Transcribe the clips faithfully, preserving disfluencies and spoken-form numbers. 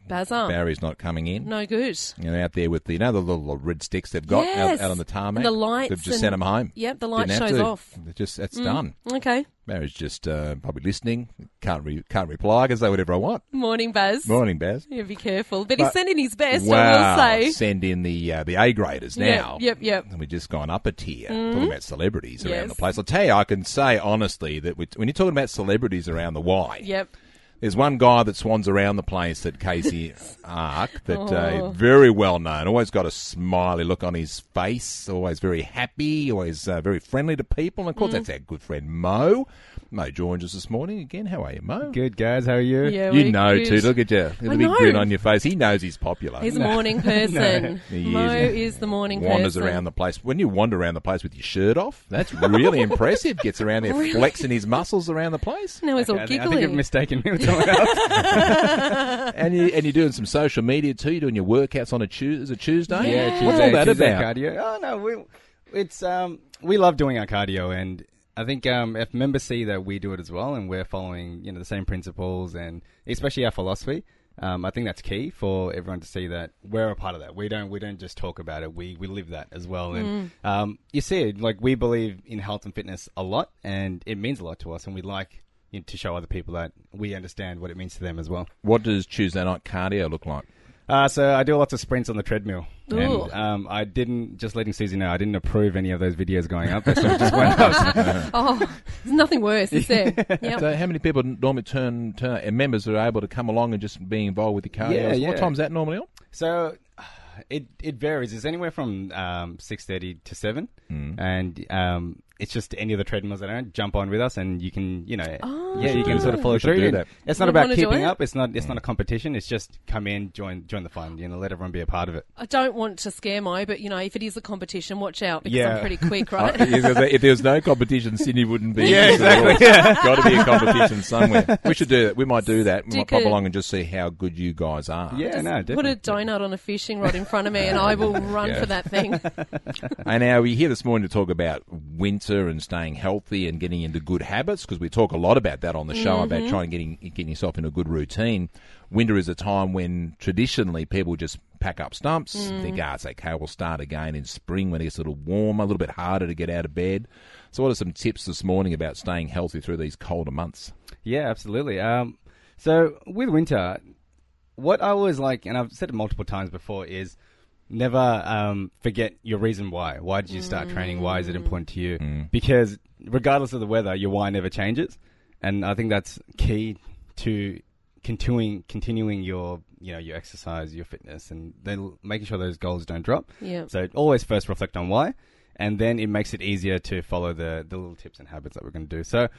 Bazar. Barry's not coming in. No good. You know, out there with the, you know, the little red sticks they've got Yes. out, out on the tarmac. And the lights. They've just and, sent them home. Yep, the light Didn't have shows to. off. It's just, that's Mm. done. Okay. Barry's just uh, probably listening. Can't re- can't reply. I can say whatever I want. Morning, Baz. Morning, Baz. Yeah, be careful. But, But- he's sending his best, Wow. I will say. Send in the uh, the A graders now. Yep, yep, yep. And we've just gone up a tier, talking about celebrities around Yes. the place. I'll tell you, I can say honestly that we, when you're talking about celebrities around the Y, Yep. there's one guy that swans around the place at Casey Ark that uh, Oh. very well known, always got a smiley look on his face, always very happy, always uh, very friendly to people. And of Mm. course, that's our good friend Mo. Mo joins us this morning again. How are you, Mo? Good, guys. How are you? Yeah, You we're know good. too. Look at you. The I big know. grin on your face. He knows he's popular. He's a morning person. He Mo is. is the morning Wanders person. around the place. When you wander around the place with your shirt off, that's really impressive. Gets around there Really? flexing his muscles around the place. Now he's Okay, all I think- I giggly. think you've mistaken me with someone else. And, you, and you're doing some social media too. You're doing your workouts on a Tuesday. Is it Tuesday? Yeah, What's Tuesday- all that Tuesday about? Cardio. Oh no, we it's um we love doing our cardio, and I think um if members see that we do it as well, and we're following you know the same principles, and especially our philosophy. Um, I think that's key for everyone to see that we're a part of that. We don't we don't just talk about it. We we live that as well. And um, you see it, like we believe in health and fitness a lot, and it means a lot to us, and we like you know, to show other people that we understand what it means to them as well. What does Tuesday night cardio look like? Uh, so I do lots of sprints on the treadmill. Ooh. And um, I didn't, just letting Susie know, I didn't approve any of those videos going up. They sort of just went up. Oh, there's nothing worse, is there? Yep. So how many people normally turn, turn and members are able to come along and just be involved with the cardio? Yeah, What yeah. time's that normally on? So it it varies. It's anywhere from um, six thirty to seven. Mm. And um, it's just any of the treadmills that aren't, jump on with us and you can, you know, Oh. yeah, you can do sort that. of follow We should through. do And that. It's not Would about wanna join keeping it? up. It's not It's not a competition. It's just come in, join join the fun, you know, let everyone be a part of it. I don't want to scare Mo, but, you know, if it is a competition, watch out because Yeah. I'm pretty quick, Uh, right? if there- if there was no competition, Sydney wouldn't be. Yeah, exactly. Got to be a competition somewhere. We should do that. We might do that. We might Stick pop a- along and just see how good you guys are. Yeah, no, Put definitely. a donut on a fishing rod in front of me and I will run Yeah. for that thing. And now we're here this morning to talk about winter and staying healthy and getting into good habits, because we talk a lot about that on the show, Mm-hmm. about trying to getting getting yourself in a good routine. Winter is a time when traditionally people just pack up stumps, Mm. think, ah, it's okay, we'll start again in spring when it gets a little warmer, a little bit harder to get out of bed. So what are some tips this morning about staying healthy through these colder months? Yeah, absolutely. Um, so with winter, what I always like, and I've said it multiple times before, is never um, forget your reason why. Why did you start training? Why is it important to you? Mm. Because regardless of the weather, your why never changes, and I think that's key to continuing continuing your you know your exercise, your fitness, and then making sure those goals don't drop. Yeah. So always first reflect on why, and then it makes it easier to follow the the little tips and habits that we're going to do. So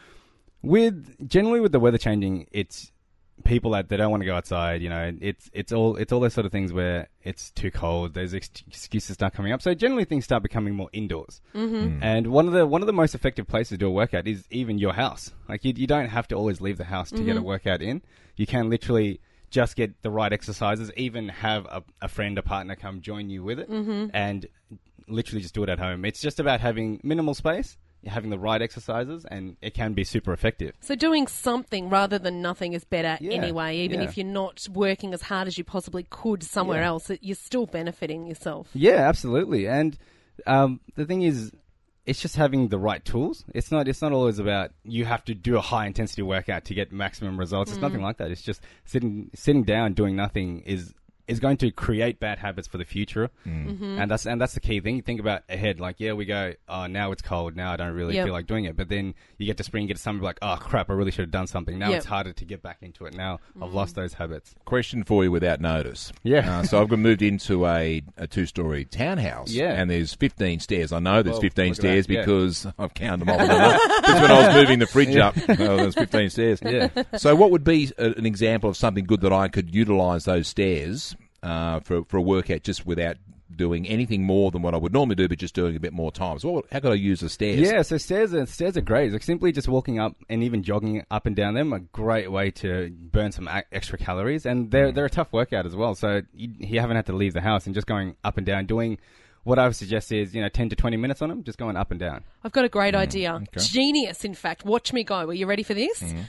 with generally with the weather changing, it's people that they don't want to go outside. You know, it's it's all it's all those sort of things where it's too cold. Those ex- excuses start coming up. So generally things start becoming more indoors. Mm-hmm. And one of the one of the most effective places to do a workout is even your house. Like you you don't have to always leave the house to get a workout in. You can literally just get the right exercises. Even have a, a friend, a partner come join you with it, and literally just do it at home. It's just about having minimal space, having the right exercises, and it can be super effective. So doing something rather than nothing is better Yeah, anyway, even yeah. if you're not working as hard as you possibly could somewhere Yeah. else, it- you're still benefiting yourself. Yeah, absolutely. And um, the thing is, it's just having the right tools. It's not. It's not always about you have to do a high intensity workout to get maximum results. It's nothing like that. It's just sitting sitting down doing nothing is is going to create bad habits for the future. And that's and that's the key thing. You think about ahead, like, yeah, we go, oh, now it's cold. Now I don't really Yep. feel like doing it. But then you get to spring, get to summer, like, oh, crap, I really should have done something. Now Yep. it's harder to get back into it. Now I've lost those habits. Question for you without notice. Yeah. Uh, so I've moved into a, a two-story townhouse. Yeah. And there's fifteen stairs. I know there's Whoa, fifteen look at that, stairs yeah. because I've counted them all. Just when I was moving the fridge up, well, there's fifteen stairs. Yeah. So what would be a, an example of something good that I could utilise those stairs uh, for, for a workout just without doing anything more than what I would normally do, but just doing a bit more time? So what, how could I use the stairs? Yeah, so stairs are, stairs are great. Like simply just walking up and even jogging up and down them, a great way to burn some a- extra calories. And they're, they're a tough workout as well. So you, you haven't had to leave the house, and just going up and down, doing what I would suggest is, you know, ten to twenty minutes on them, just going up and down. I've got a great idea. okay. Genius, in fact. Watch me go. Are you ready for this?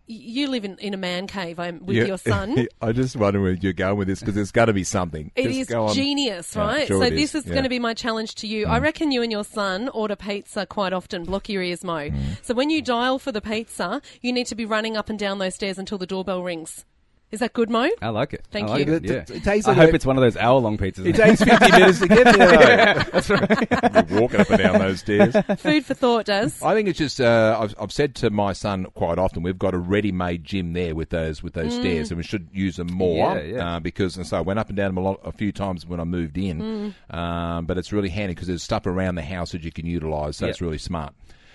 you live in, in a man cave um, with Yeah. your son. I just wonder where you're going with this because there's got to be something. It Just is go on. genius, Yeah, right? sure so it this is. is Yeah. going to be my challenge to you. I reckon you and your son order pizza quite often. Block your ears, Mo. Mm. So when you dial for the pizza, you need to be running up and down those stairs until the doorbell rings. Is that good, Mo? I like it. Thank I like you. It, yeah. It- it takes I like hope a- it's one of those hour-long pizzas. It takes fifty minutes to get there. That's right. You're walking up and down those stairs. Food for thought, Daz. I think it's just uh, I've, I've said to my son quite often we've got a ready-made gym there with those with those stairs and we should use them more Yeah, yeah. Uh, because and so I went up and down them a, lot, a few times when I moved in um, but it's really handy because there's stuff around the house that you can utilise so Yep. it's really smart.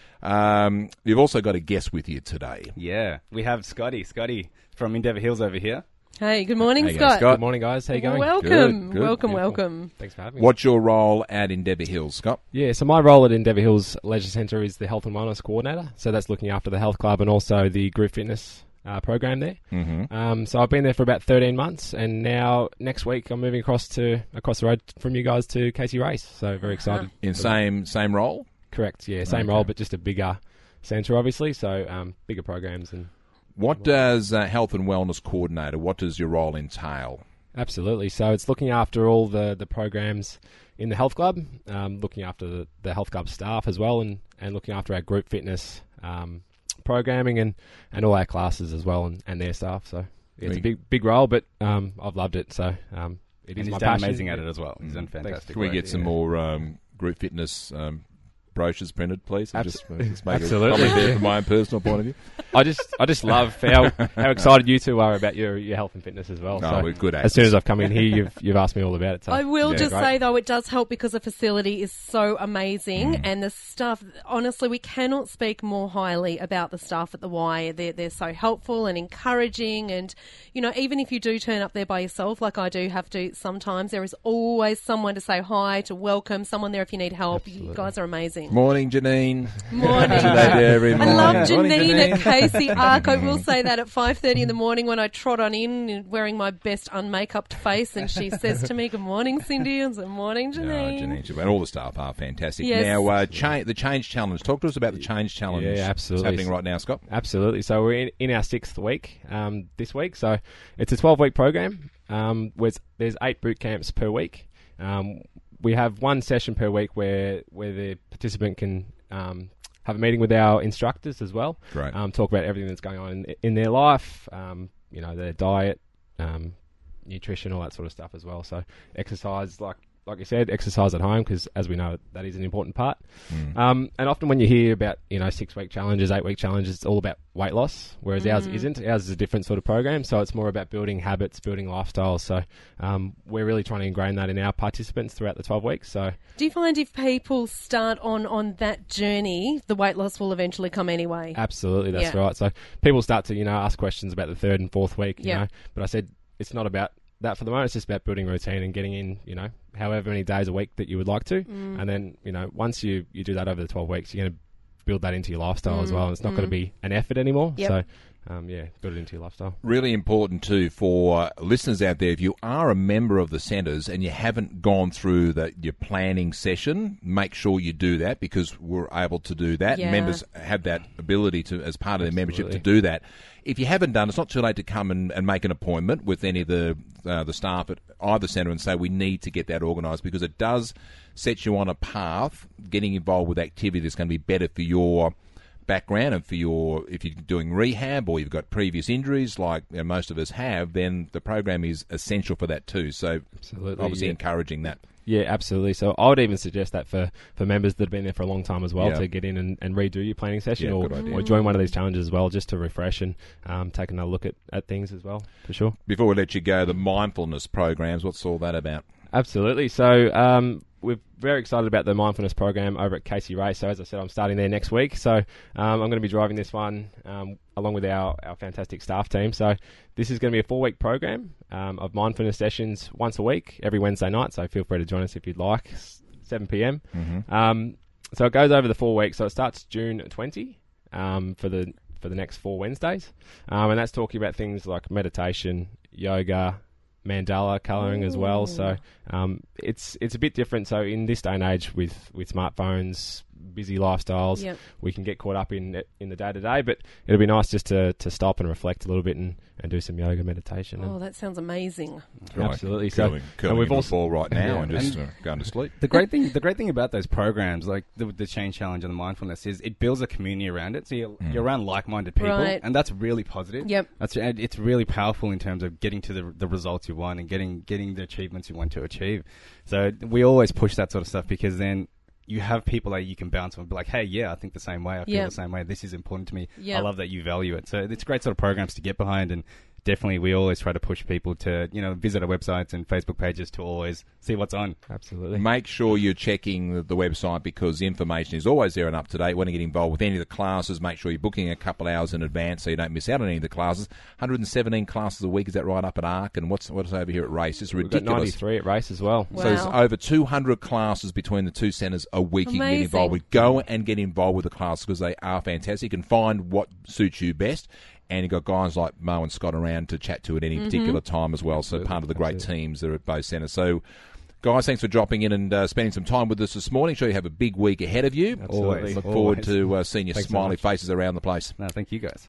Um, you've also got a guest with you today. Yeah, we have Scotty. Scotty from Endeavour Hills over here. Hey, good morning, How you going, Scott. Scott? Good morning, guys. How you going? Welcome, Good, good. welcome, Beautiful. welcome. Thanks for having me. What's your role at Endeavour Hills, Scott? Yeah, so my role at Endeavour Hills Leisure Centre is the Health and Wellness Coordinator. So that's looking after the health club and also the group fitness uh, program there. Mm-hmm. Um, so I've been there for about thirteen months, and now next week I'm moving across to across the road from you guys to Casey Race. So very excited. In for that. same same role? Correct, yeah, same Okay. role, but just a bigger centre, obviously. So um, bigger programs and What does uh, Health and Wellness Coordinator, what does your role entail? absolutely. So it's looking after all the, the programs in the health club, um, looking after the, the health club staff as well, and, and looking after our group fitness um, programming and, and all our classes as well, and, and their staff. So yeah, it's a big big role, but um, I've loved it. So um, it And is he's my done passion. amazing at it as well. He's done fantastic. Can we work. get some Yeah. more um, group fitness um, brochures printed, please? And Abs- just, uh, just make Absolutely. a comment there from my own personal point of view. I just I just love how how excited you two are about your, your health and fitness as well. No, so we're good at as soon as I've come in here, you've you've asked me all about it. So I will yeah, just great. say, though, it does help because the facility is so amazing and the staff, honestly, we cannot speak more highly about the staff at the Y. They're, they're so helpful and encouraging and, you know, even if you do turn up there by yourself, like I do have to sometimes, there is always someone to say hi, to welcome, someone there if you need help. You Absolutely. guys are amazing. Morning, Janine. Morning. Today, every I morning. love Morning, Janine at Casey Ark. I will say that at five thirty in the morning when I trot on in wearing my best unmakeup face and she says to me, good morning, Cindy, and good morning, Oh, Janine. Janine, and all the staff are fantastic. Yes. Now, uh, cha- the Change Challenge. Talk to us about the Change Challenge. Yeah, absolutely. It's happening right now, Scott. Absolutely. So we're in, in our sixth week um, this week. So it's a twelve-week program. Um, with, there's eight boot camps per week. Um, we have one session per week where where the participant can um, have a meeting with our instructors as well. Great. Um, talk about everything that's going on in, in their life. Um, you know, their diet, um, nutrition, all that sort of stuff as well. So exercise, like like you said, exercise at home because, as we know, that is an important part. Mm. Um, and often when you hear about, you know, six-week challenges, eight-week challenges, it's all about weight loss, whereas ours isn't. Ours is a different sort of program, so it's more about building habits, building lifestyles. So um, we're really trying to ingrain that in our participants throughout the twelve weeks. So Do you find if people start on, on that journey, the weight loss will eventually come anyway? absolutely, that's Yeah. right. So people start to, you know, ask questions about the third and fourth week, you Yeah. know. But I said it's not about that for the moment. It's just about building routine and getting in, you know, however many days a week that you would like to. Mm. And then, you know, once you, you do that over the twelve weeks, you're going to build that into your lifestyle as Mm, well. And it's not mm. going to be an effort anymore. Yep. So, um, yeah, build it into your lifestyle. Really important too for listeners out there. If you are a member of the centres and you haven't gone through the, your planning session, make sure you do that because we're able to do that. Yeah. Members have that ability to, as part of their membership, to Absolutely. do that. If you haven't done, it's not too late to come and, and make an appointment with any of the uh, the staff at either centre and say we need to get that organised because it does set you on a path. Getting involved with activity that's going to be better for your background and for your, if you're doing rehab or you've got previous injuries like you know, most of us have, then the program is essential for that too. So Absolutely. obviously yeah. encouraging that. Yeah, absolutely. So I would even suggest that for, for members that have been there for a long time as well Yeah. to get in and, and redo your planning session Yeah, or, good idea. or join one of these challenges as well just to refresh and um, take another look at, at things as well, for sure. Before we let you go, the mindfulness programs, what's all that about? Absolutely. So um, we're very excited about the mindfulness program over at Casey Race. So as I said, I'm starting there next week. So um, I'm going to be driving this one um, along with our, our fantastic staff team. So this is going to be a four-week program um, of mindfulness sessions once a week, every Wednesday night. So feel free to join us if you'd like, seven p.m. Mm-hmm. Um, so it goes over the four weeks. So it starts June twentieth um, for the for the next four Wednesdays, um, and that's talking about things like meditation, yoga, mandala colouring as well. So um, it's it's a bit different. So in this day and age with, with smartphones, busy lifestyles, Yep. we can get caught up in in the day to day. But it'll be nice just to, to stop and reflect a little bit and, and do some yoga meditation. Oh, And that sounds amazing. Right. Absolutely. So, Curling, curling and we've into a also ball right now Yeah, and just and- uh, going to sleep. The great thing, the great thing about those programs, like the, the Change Challenge and the Mindfulness, is it builds a community around it. So you're, Mm. you're around like-minded people, Right. and that's really positive. Yep. That's and it's really powerful in terms of getting to the the results you want and getting getting the achievements you want to achieve. So we always push that sort of stuff because then you have people that you can bounce on and be like, hey, yeah, I think the same way. I feel Yep. the same way. This is important to me. Yep. I love that you value it. So it's great sort of programs to get behind, and definitely we always try to push people to, you know, visit our websites and Facebook pages to always see what's on. absolutely. Make sure you're checking the, the website because the information is always there and up to date. Want to get involved with any of the classes, make sure you're booking a couple hours in advance so you don't miss out on any of the classes. one hundred seventeen classes a week, is that right, up at ARC? And what's what's over here at Race? It's We've got ridiculous. ninety-three at Race as well. Wow. So there's over two hundred classes between the two centres a week you can get Amazing. involved with. Go and get involved with the classes because they are fantastic. You can find what suits you best. And you've got guys like Mo and Scott around to chat to at any particular time as well. So Absolutely. part of the great Absolutely. teams that are at both centres. So, guys, thanks for dropping in and uh, spending some time with us this morning. Sure you have a big week ahead of you. Absolutely. Look Always. forward to uh, seeing your Thanks so smiley much. faces around the place. No, thank you guys.